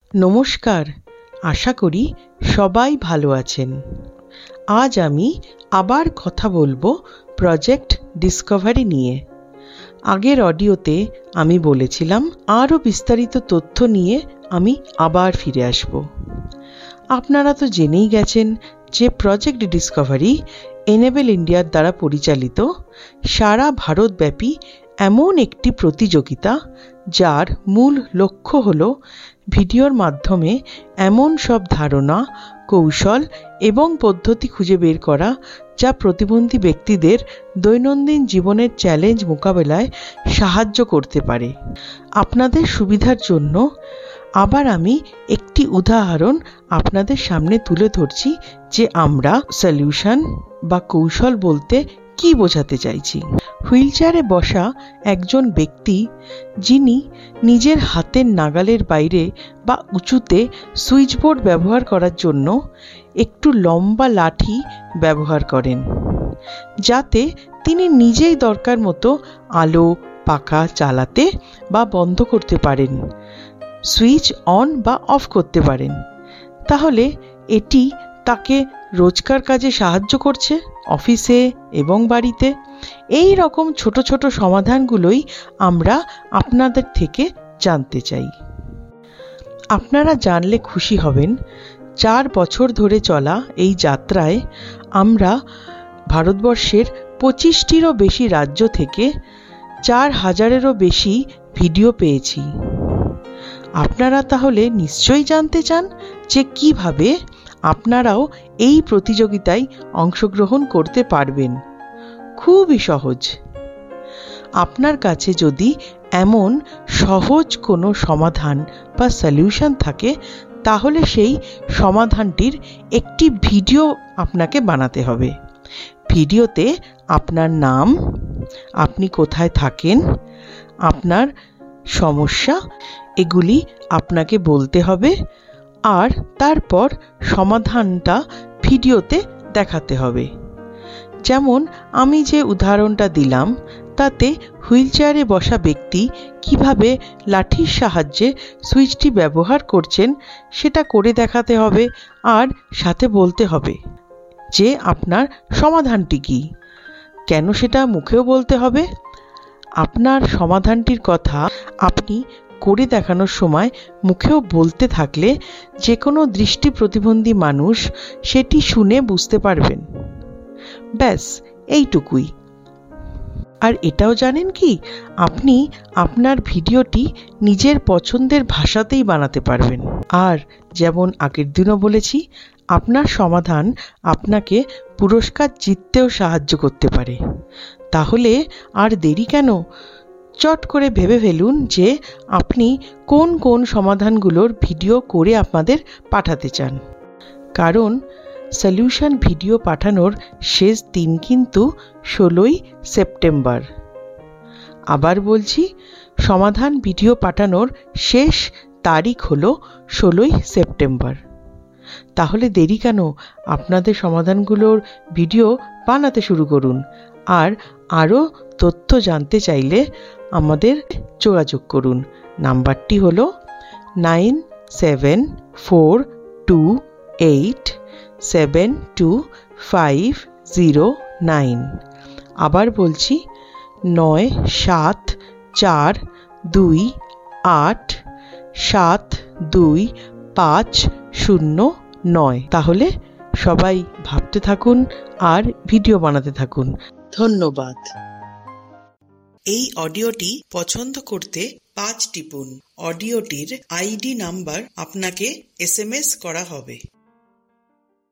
নমস্কার, আশা করি সবাই ভালো আছেন। আজ আমি আবার কথা বলবো প্রজেক্ট ডিসকভারি নিয়ে। আগের অডিওতে আমি বলেছিলাম আরও বিস্তারিত তথ্য নিয়ে আমি আবার ফিরে আসব। আপনারা তো জেনেই গেছেন যে প্রজেক্ট ডিসকভারি এনেবল ইন্ডিয়ার দ্বারা পরিচালিত সারা ভারতব্যাপী এমন একটি প্রতিযোগিতা যার মূল লক্ষ্য হল ভিডিওর মাধ্যমে এমন সব ধারণা, কৌশল এবং পদ্ধতি খুঁজে বের করা যা প্রতিবন্ধী ব্যক্তিদের দৈনন্দিন জীবনের চ্যালেঞ্জ মোকাবেলায় সাহায্য করতে পারে। আপনাদের সুবিধার জন্য আবার আমি একটি উদাহরণ আপনাদের সামনে তুলে ধরছি যে আমরা সলিউশন বা কৌশল বলতে কি বোঝাতে চাইছি। হুইলচেয়ারে বসা একজন ব্যক্তি যিনি নিজের হাতের নাগালের বাইরে বা উঁচুতে সুইচবোর্ড ব্যবহার করার জন্য একটু লম্বা লাঠি ব্যবহার করেন, যাতে তিনি নিজেই দরকার মতো আলো পাখা চালাতে বা বন্ধ করতে পারেন, সুইচ অন বা অফ করতে পারেন। তাহলে এটি তাকে রোজকার কাজে সাহায্য করছে, অফিসে এবং বাড়িতে। এই রকম ছোট ছোট সমাধানগুলোই আমরা আপনাদের থেকে জানতে চাই। আপনারা জানলে খুশি হবেন 4 বছর ধরে চলা এই যাত্রায় আমরা ভারতবর্ষের 25টিরও বেশি রাজ্য থেকে 4000-এরও বেশি ভিডিও পেয়েছি। আপনারা তাহলে নিশ্চয়ই জানতে চান যে কিভাবে আপনারাও এই প্রতিযোগিতায় অংশগ্রহণ করতে পারবেন। খুবই সহজ। আপনার কাছে যদি এমন সহজ কোনো সমাধান বা সলিউশন থাকে, তাহলে সেই সমাধানটির একটি ভিডিও আপনাকে বানাতে হবে। ভিডিওতে আপনার নাম, আপনি কোথায় থাকেন, আপনার সমস্যা এগুলি আপনাকে বলতে হবে, আর তারপর সমাধানটা ভিডিওতে দেখাতে হবে। যেমন আমি যে উদাহরণটা দিলাম, তাতে হুইলচেয়ারে বসা ব্যক্তি কিভাবে লাঠির সাহায্যে সুইচটি ব্যবহার করছেন সেটা করে দেখাতে হবে, আর সাথে বলতে হবে যে আপনার সমাধানটি কি। কেন সেটা মুখেও বলতে হবে। আপনার সমাধানটির কথা আপনি করে দেখানোর সময় মুখেও বলতে থাকলে যে কোনো দৃষ্টি প্রতিবন্ধী মানুষ সেটি শুনে বুঝতে পারবেন। ব্যাস এইটুকুই। আর এটাও জানেন কি, আপনি আপনার ভিডিওটি নিজের পছন্দের ভাষাতেই বানাতে পারবেন। আর যেমন আগের দিনও বলেছি, আপনার সমাধান আপনাকে পুরস্কার জিততেও সাহায্য করতে পারে। তাহলে আর দেরি কেন, চট করে ভেবে ফেলুন যে আপনি কোন কোন সমাধানগুলোর ভিডিও করে আপনাদের পাঠাতে চান। কারণ সলিউশন ভিডিও পাঠানোর শেষ দিন কিন্তু 16ই সেপ্টেম্বর। আবার বলছি, সমাধান ভিডিও পাঠানোর শেষ তারিখ হলো 16ই সেপ্টেম্বর। তাহলে দেরি কেন, আপনাদের সমাধানগুলোর ভিডিও বানাতে শুরু করুন। আর আরও তথ্য জানতে চাইলে আমাদের যোগাযোগ করুন। নাম্বারটি হলো 9748725509। আবার বলছি 9742872509। তাহলে সবাই ভাবতে থাকুন আর ভিডিও বানাতে থাকুন। ধন্যবাদ। এই অডিওটি পছন্দ করতে 5 টিপুন। অডিওটির আইডি নাম্বার আপনাকে SMS করা হবে।